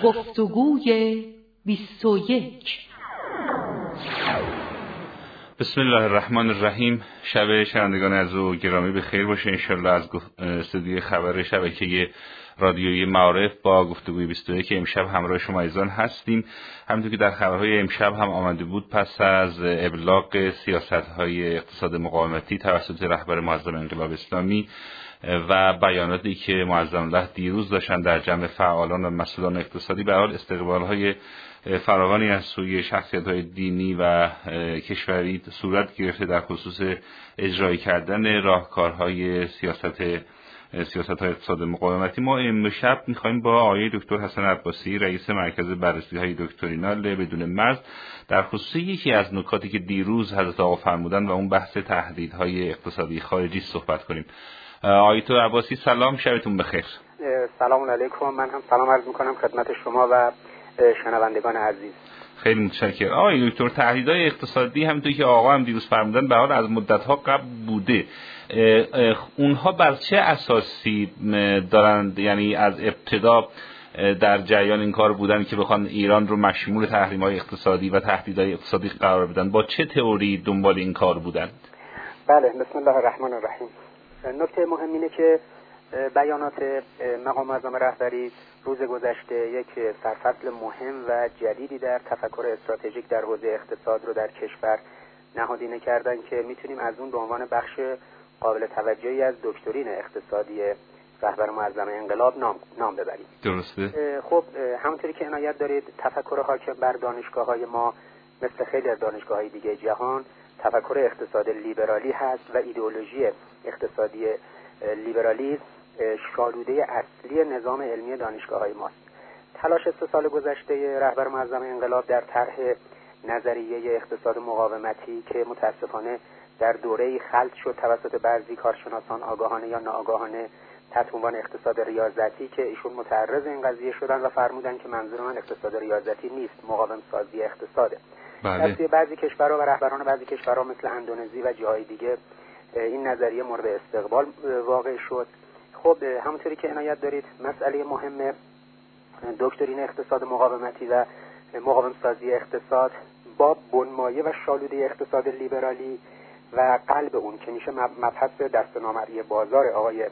گفتگوی 21. بسم الله الرحمن الرحیم. شب شنوندگان عزیز و گرامی به خیر باشه. انشالله از استودیوی خبر شبکه رادیویی معارف با گفتگوی 21 که امشب همراه شما عزیزان هستیم. همونطور که در خبرهای امشب هم آمده بود، پس از ابلاغ سیاست‌های اقتصاد مقاومتی توسط رهبر معظم انقلاب اسلامی و بیاناتی که معظم الله دیروز داشتن در جمع فعالان و مسئولان اقتصادی، به حال استقبال‌های فراوانی از سوی شخصیت‌های دینی و کشوری صورت گرفته در خصوص اجرایی کردن راهکارهای سیاست‌های اقتصاد مقاومتی. ما امشب می‌خوایم با آقای دکتر حسن عباسی، رئیس مرکز بررسی‌های دکترینال بدون مرز، در خصوص یکی از نکاتی که دیروز حضرت آقا فرمودن و اون بحث تهدیدهای اقتصادی خارجی صحبت کنیم. آقای دکتر عباسی سلام، شبتون بخیر. سلام علیکم. من هم سلام عرض می‌کنم خدمت شما و شنوندگان عزیز. خیلی متشکرم. آقای دکتر، تهدیدهای اقتصادی همونطور که آقا هم دیروز فرمودن به حال از مدت‌ها قبل بوده. اونها بر چه اساسی دارند، یعنی از ابتدا در جریان این کار بودن که بخوان ایران رو مشمول تحریم‌های اقتصادی و تهدیدهای اقتصادی قرار بدن؟ با چه تئوری دنبال این کار بودند؟ بله، بسم الله الرحمن الرحیم. نکته مهم اینه که بیانات مقام معظم رهبری روز گذشته یک سرفصل مهم و جدیدی در تفکر استراتژیک در حوزه اقتصاد رو در کشور نهادینه کردن که میتونیم از اون به عنوان بخش قابل توجهی از دکترین اقتصادی رهبر معظم انقلاب نام ببریم. درسته. خب همونطوری که عنایت دارید، تفکر حاکم بر دانشگاه‌های ما مثل خیلی از دانشگاه‌های دیگه جهان تفکر اقتصاد لیبرالی هست و ایدئولوژی اقتصادی لیبرالیسم شالوده اصلی نظام علمی دانشگاه‌های ماست. تلاش 3 سال گذشته رهبر معظم انقلاب در طرح نظریه اقتصاد مقاومتی که متاسفانه در دوره‌ای خلط شد توسط بعضی کارشناسان آگاهانه یا ناآگاهانه تحت عنوان اقتصاد ریاضتی، که ایشون متعرض این قضیه شدن و فرمودن که منظور من اقتصاد ریاضتی نیست، مقاوم سازی اقتصاده. بله. در بعضی کشورها و رهبران بعضی کشورها مثل اندونزی و جاهای دیگه این نظریه مورد استقبال واقع شد. خب همونطوری که عنایت دارید، مسئله مهم دکترین اقتصاد مقاومتی و مقاوم سازی اقتصاد با بنمایه و شالوده اقتصاد لیبرالی و قلب اون که میشه مبحث دسته‌نامری بازار آقای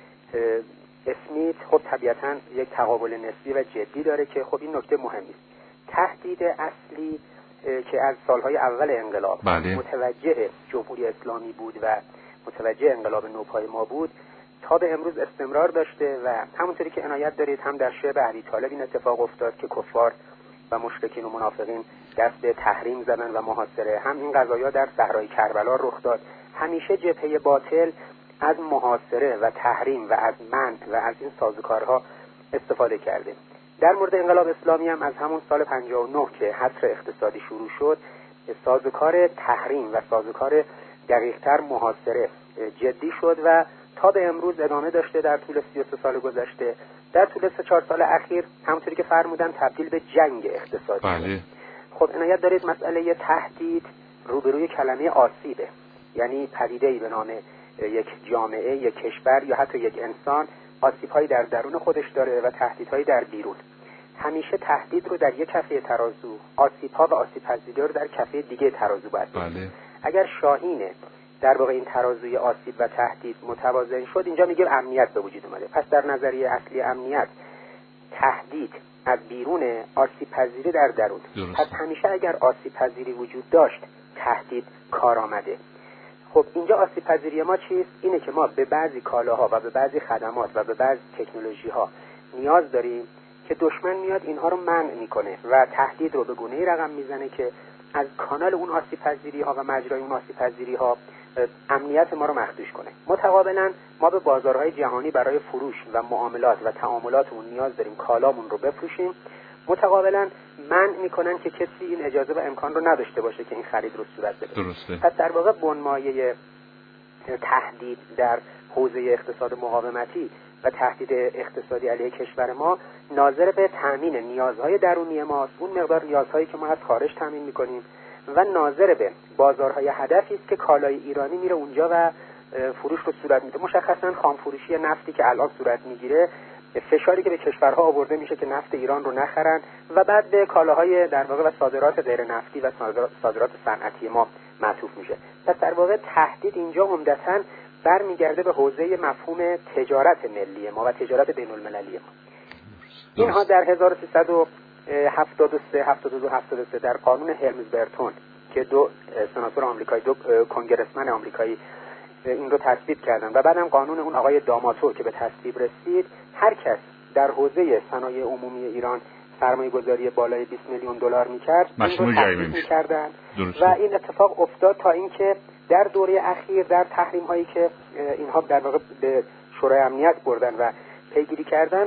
اسمیت، خب طبیعتاً یک تقابل نسبی و جدی داره که خب این نکته مهمی است. تهدید اصلی که از سالهای اول انقلاب متوجه جمهوری اسلامی بود و متوجه انقلاب نوپای ما بود، تا به امروز استمرار داشته و همونطوری که عنایت دارید هم در شعب ابی طالب این اتفاق افتاد که کفار و مشرکین و منافقین دست به تحریم زدن و محاصره، هم این قضایا در صحرای کربلا رخ داد. همیشه جبهه باطل از محاصره و تحریم و از منع و از این سازوکارها استفاده کرده. در مورد انقلاب اسلامی هم از همون سال 59 که حصر اقتصادی شروع شد، سازوکار تحریم و سازوکار دقیق‌تر محاصره جدی شد و تا به امروز ادامه داشته. در طول 33 سال گذشته، در طول 3-4 سال اخیر همونطوری که فرمودن تبدیل به جنگ اقتصادی. بله. خب عنایت دارید مسئله تهدید روبروی کلمه آسیبه، یعنی پدیده‌ای به نام یک جامعه، یک کشور یا حتی یک انسان آسیب‌هایی در درون خودش داره و تهدیدهایی در بیرون. همیشه تهدید رو در یک کفه ترازو، آسیب‌ها و آسیب‌پذیری رو در کفه دیگه ترازو باید بذاریم. بله. اگر شاهینه در واقع این ترازوی آسیب و تهدید متوازن شد، اینجا میگه امنیت به وجود اومده. پس در نظریه اصلی امنیت، تهدید از بیرون، آسیب پذیری در درون. پس همیشه اگر آسیب پذیری وجود داشت، تهدید کار آمده. خب اینجا آسیب پذیری ما چیست؟ اینه که ما به بعضی کالاها و به بعضی خدمات و به بعضی تکنولوژی ها نیاز داریم که دشمن میاد اینها رو منع میکنه و تهدید رو به گونه‌ای رقم میزنه که از کانال اون آسیب پذیری ها و مجرای اون آسیب پذیری ها امنیت ما رو مخدوش کنه. متقابلا ما به بازارهای جهانی برای فروش و معاملات و تعاملاتمون نیاز داریم کالامون رو بفروشیم. متقابلا منع میکنن که کسی این اجازه و امکان رو نداشته باشه که این خرید رو صورت بده. درسته. پس در واقع بنمایه تهدید در حوزه اقتصاد مقاومتی و تهدید اقتصادی علیه کشور ما ناظر به تامین نیازهای درونی ماست، اون مقدار نیازهایی که ما از خارج تامین میکنیم، و ناظر به بازارهای هدفی است که کالای ایرانی میره اونجا و فروش رو صورت میده. مشخصا خام فروشی نفتی که الان صورت میگیره فشاری که به کشورها آورده میشه که نفت ایران رو نخرن و بعد به کالاهای در واقع و صادرات غیر نفتی و صادرات صنعتی ما معطوف میشه. پس در واقع تهدید اینجا عمدتاً برمیگرده به حوزه مفهوم تجارت ملی ما و تجارت بین المللی ما. اینها در 1373 72 73 در قانون هلمز-برتون که دو سناتور آمریکایی، دو کنگرسمن آمریکایی این رو تصویب کردن و بعدم قانون اون آقای داماتو که به تصویب رسید، هر کس در حوزه صنایع عمومی ایران سرمایه‌گذاری بالای 20 میلیون دلار می‌کرد مشمول جریمه می‌کردن و این اتفاق افتاد تا اینکه در دوره اخیر در تحریم‌هایی که اینها در واقع به شورای امنیت بردن و پیگیری کردن،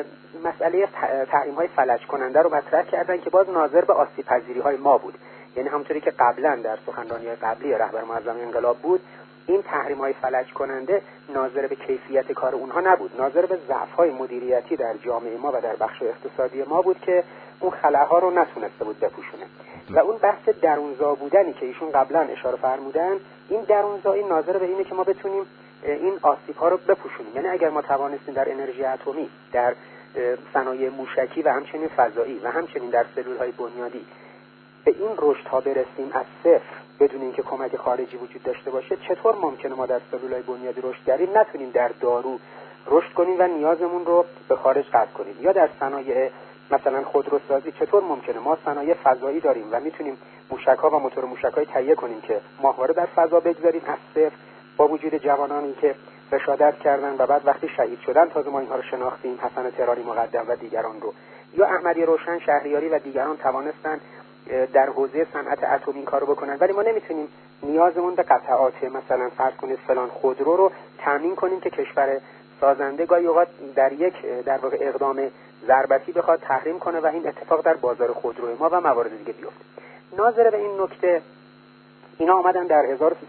مسئله تحریم‌های فلج کننده رو مطرح کردن که باز ناظر به آسیب‌پذیری‌های ما بود. یعنی همونطوری که قبلا در سخنرانی‌های قبلی رهبر معظم انقلاب بود، این تحریم‌های فلج کننده ناظر به کیفیت کار اونها نبود، ناظر به ضعف‌های مدیریتی در جامعه ما و در بخش اقتصادی ما بود که اون خلاها رو نتونسته بود بپوشونه. و اون بحث درونزا بودنی که ایشون قبلا اشاره فرمودن، این درونزایی ناظر به اینه که ما بتونیم این آسیب‌ها رو بپوشونیم. یعنی اگر ما توانستیم در انرژی اتمی، در صنایع موشکی و همچنین فضایی و همچنین در سلول‌های بنیادی به این رشدها برسیم از صفر بدون اینکه کمک خارجی وجود داشته باشه، چطور ممکنه ما در سلول‌های بنیادی رشد کردیم نتونیم در دارو رشد کنیم و نیازمون رو به خارج قطع کنیم؟ یا در صنایع مثلا خودروسازی چطور ممکنه ما صنایع فضایی داریم و میتونیم موشک‌ها و موتور موشک‌های تهیه کنیم که ماهواره در فضا بگذاریم از صفر با وجود جوانانی که رشادت کردن و بعد وقتی شهید شدن تازه ما اینها رو شناختیم، حسن تراری مقدم و دیگران رو، یا احمدی روشن شهریاری و دیگران توانستن در حوزه صنعت اتمی این کارو بکنن، ولی ما نمیتونیم نیازمون به قطعات مثلا فرض کنید فلان خودرو رو تامین کنیم که کشور سازنده گاهی اوقات در یک در واقع اقدام ضربتی بخواد تحریم کنه و این اتفاق در بازار خودروی ما و موارد دیگه بیفته. ناظر به این نکته اینا آمدن در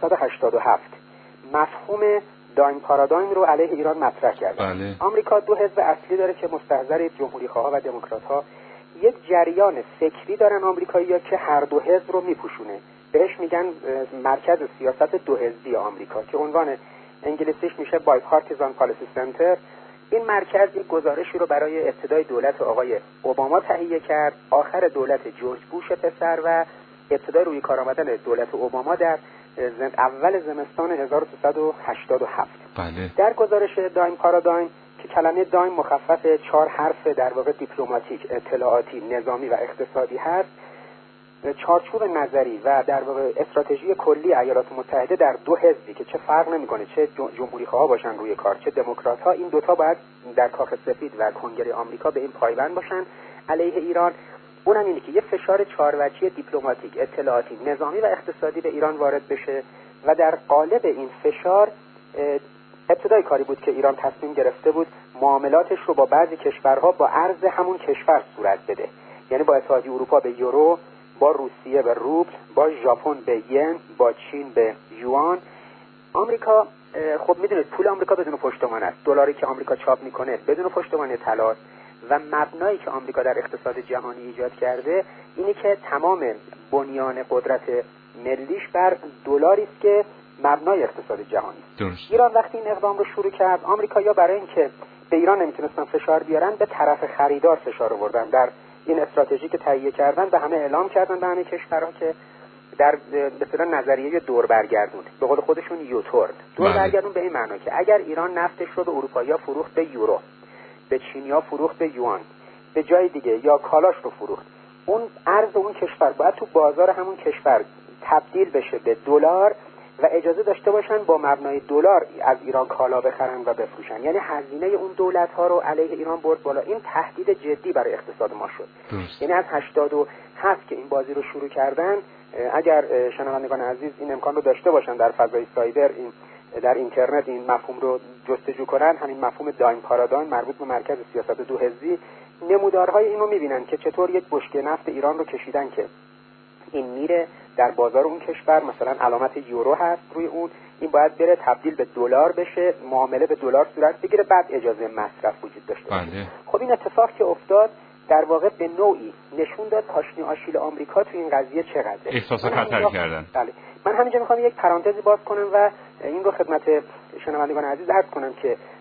1387 مفهوم داین پارادایم رو علیه ایران مطرح کردن. بله. آمریکا دو حزب اصلی داره که مستحضر جمهوری‌خواها و دموکرات‌ها، یک جریان فکری دارن آمریکایی‌ها که هر دو حزب رو میپوشونه، بهش میگن مرکز سیاست دو حزبی آمریکا که عنوان انگلیسیش میشه بایپارتیزان پالیسی سنتر. این مرکز یک گزارشی رو برای ابتدای دولت آقای اوباما تهیه کرد، آخر دولت جورج بوش پسر و ابتدای روی کار آمدن دولت اوباما در اول زمستان 1387. بله. در گزارش دایم پارادایم که کلمه دایم مخفف 4 حرف در واقع دیپلماتیک، اطلاعاتی، نظامی و اقتصادی هست، چارچوب نظری و در واقع استراتژی کلی ایالات متحده در دو حزبی که چه فرق نمیکنه چه جمهوری خواه باشن روی کار چه دموکرات ها، این دوتا باید در کاخ سفید و کنگره آمریکا به این پایبند باشن علیه ایران. اونم اینه که یه فشار 4 وجهی دیپلماتیک، اطلاعاتی، نظامی و اقتصادی به ایران وارد بشه و در قالب این فشار ابتدای کاری بود که ایران تصمیم گرفته بود معاملاتش رو با بعضی کشورها با ارز همون کشور صورت بده، یعنی با اتحادیه اروپا به یورو، با روسیه به روبل، با ژاپن به ین، با چین به یوان. آمریکا خب میدونید پول آمریکا بدون پشتوانه است، دلاری که آمریکا چاپ میکنه بدون پشتوانه طلا و مبنایی که آمریکا در اقتصاد جهانی ایجاد کرده اینه که تمام بنیان قدرت ملیش بر دلاری است که مبنای اقتصاد جهانی است. ایران وقتی این اقدام رو شروع کرد، آمریکایی‌ها برای اینکه به ایران نمیتونستن فشار بیارن به طرف خریدار فشار آوردن. در این استراتژی که تهیه کردن به همه اعلام کردن، به همه کشورها که در به اصطلاح نظریه دور برگردون، به قول خودشون یوتورن، دور برگردون به این معنی که اگر ایران نفتش رو به اروپایی‌ها فروخت به یورو، به چینی‌ها فروخت به یوان، به جای دیگه یا کالاش رو فروخت، اون ارز اون کشور باید تو بازار همون کشور تبدیل بشه به دلار و اجازه داشته باشن با مبنای دلار از ایران کالا بخرن و بفروشن. یعنی هزینه اون دولت‌ها رو علیه ایران برد بالا. این تهدید جدی برای اقتصاد ما شد. یعنی از 87 که این بازی رو شروع کردن، اگر شنوندگان عزیز این امکان رو داشته باشن در فضای سایبر، این در اینترنت این مفهوم رو جستجو کنن، همین مفهوم دایم پارادایم مربوط به مرکز سیاست دو حزبی، نمودارهای اینو می‌بینن که چطور یک بشکه نفت ایران رو کشیدن که این میره در بازار اون کشور، مثلا علامت یورو هست روی اون، این باید بره تبدیل به دلار بشه، معامله به دلار صورت بگیره، بعد اجازه مصرف وجود داشته باشه. خب این اتفاق که افتاد در واقع به نوعی نشون داد پاشنی آشیل آمریکا تو این قضیه چقدره. احساس خطر کردن. بله. من همینجا میخوام یک پرانتزی باز کنم و این رو خدمت شنوندگان عزیز عرض کنم که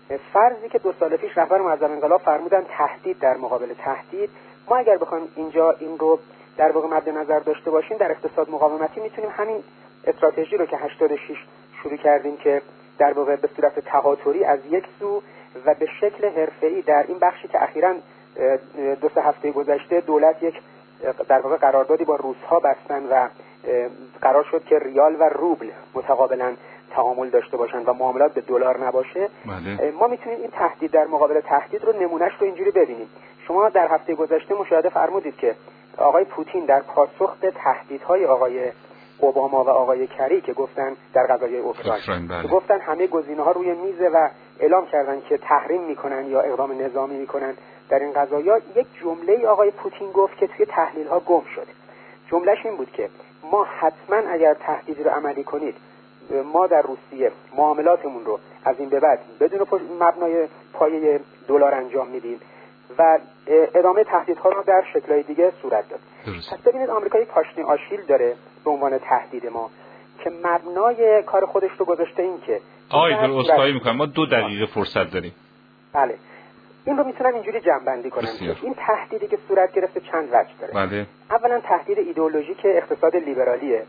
فرضی که 2 سال پیش رهبر معظم انقلاب فرمودن تهدید در مقابل تهدید، ما اگر بخوایم اینجا این رو در واقع مد نظر داشته باشیم، در اقتصاد مقاومتی میتونیم همین استراتژی رو که 86 شروع کردیم که در واقع به صورت تهاتری از یک سو و به شکل حرفه‌ای در این بخشی که اخیراً 2-3 هفته گذشته دولت یک در واقع قراردادی با روس‌ها بستن و قرار شد که ریال و روبل متقابلاً تعامل داشته باشن و معاملات به دلار نباشه. ما میتونیم این تهدید در مقابل تهدید رو نمونهش رو اینجوری ببینیم. شما در هفته گذشته مشاهده فرمودید که آقای پوتین در پاسخ به تهدیدهای آقای اوباما و آقای کری که گفتن در قضیه اوکراین که گفتن همه گزینه‌ها روی میزه و اعلام کردن که تحریم میکنن یا اقدام نظامی میکنن در این قضایا، یک جمله آقای پوتین گفت که توی تحلیل‌ها گم شده. جملهش این بود که ما حتما اگر تهدیدی رو عملی کنید، ما در روسیه معاملاتمون رو از این به بعد بدون مبنای پایه دلار انجام میدیم و ادامه تهدیدها رو در شکل‌های دیگه صورت داد. پس ببینید آمریکا یک پاشنه آشیل داره به عنوان تهدید ما که مبنای کار خودش رو گذاشته این که آقای عذرخواهی می‌کنم ما 2 دقیقه فرصت داریم. بله. این رو میتونن اینجوری جمع‌بندی کنن که این تهدیدی که صورت گرفته چند وجه داره. بله. اولا تهدید ایدئولوژیک اقتصاد لیبرالیه.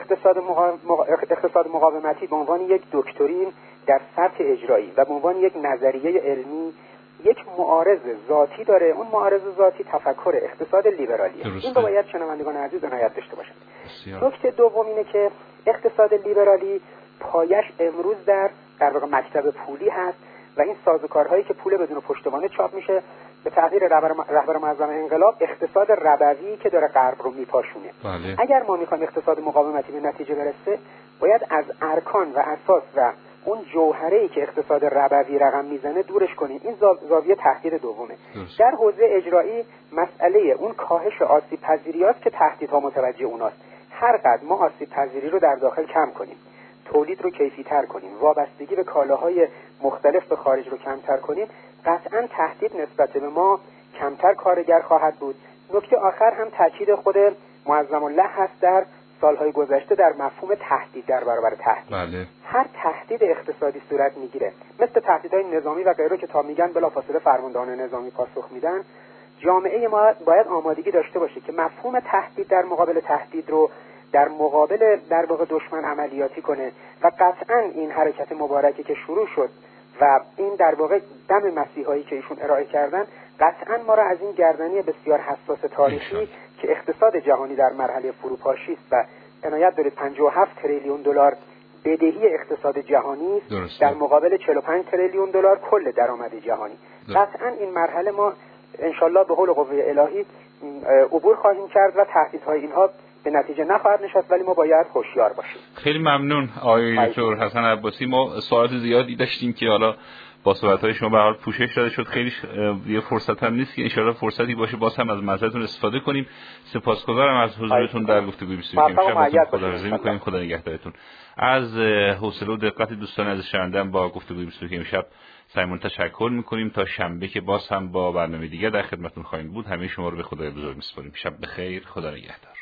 اقتصاد مقاومتی به عنوان یک دکترین در سطح اجرایی و به عنوان یک نظریه علمی یک معارض ذاتی داره. اون معارض ذاتی تفکر اقتصاد لیبرالیه. این رو باید شنوندگان عزیز عنایت داشته باشند. نکته دوم اینه که اقتصاد لیبرالی پایش امروز در واقع مکتب پولی هست و این سازوکارهایی که پول بدون پشتوانه چاپ میشه به تعبیر رهبر معظم انقلاب اقتصاد ربوی که داره غرب رو میپاشونه. بله. اگر ما میخوایم اقتصاد مقاومتی به نتیجه برسه، باید از ارکان و اساس و اون جوهره‌ای که اقتصاد ربوی رقم میزنه دورش کنیم. این زاویه تهدید دومه. در حوزه اجرایی مسئله اون کاهش آسیب پذیری است که تهدیدها متوجه اوناست. هر قدر ما آسیب پذیری رو در داخل کم کنیم، تولید رو کیفی‌تر کنیم، وابستگی به کالاهای مختلف به خارج رو کمتر کنیم، قطعاً تهدید نسبت به ما کمتر کارگر خواهد بود. نکته آخر هم تاکید خود معظم الله هست در سالهای گذشته در مفهوم تهدید در برابر تهدید. بله. هر تهدید اقتصادی صورت میگیره، مثل تهدیدهای نظامی و غیره که تا میگن بلافاصله فرماندهان نظامی پاسخ میدن. جامعه ما باید آمادگی داشته باشه که مفهوم تهدید در مقابل تهدید رو در مقابل در واقع دشمن عملیاتی کنه و قطعاً این حرکت مبارکی که شروع شد و این در واقع دم مسیحایی که ایشون ارائه کردن قطعاً ما را از این گردنی بسیار حساس تاریخی که اقتصاد جهانی در مرحله فروپاشی است و عنایت دارید 57 تریلیون دلار بدهی اقتصاد جهانی است در مقابل 45 تریلیون دلار کل درآمد جهانی. قطعاً این مرحله ما انشالله به قول قوه الهی عبور خواهیم کرد و تهدیدهای اینها به نتیجه نخواهد نشست، ولی ما باید هوشیار باشیم. خیلی ممنون آقای دکتر حسن عباسی. ما سوالات زیادی داشتیم که حالا با صحبت‌های شما به هر حال پوشش داده شد. خیلی یه فرصت هم نیست که ان شاءالله فرصتی باشه باز هم از معذرتون استفاده کنیم. سپاسگزارم از حضورتون در گفتگوی بسیار امشب. خداحافظی می‌کنیم. خدا نگهدارتون. از حوصله و دقت دوستان از شنوندن با گفتگوی بسیار امشب سعیمون تشکر می‌کنیم. تا شنبه که باز هم با برنامه دیگه در خدمتتون خواهیم بود، همه شما رو به خدای بزرگ می‌سپاریم. شب بخیر. خدا نگهدار.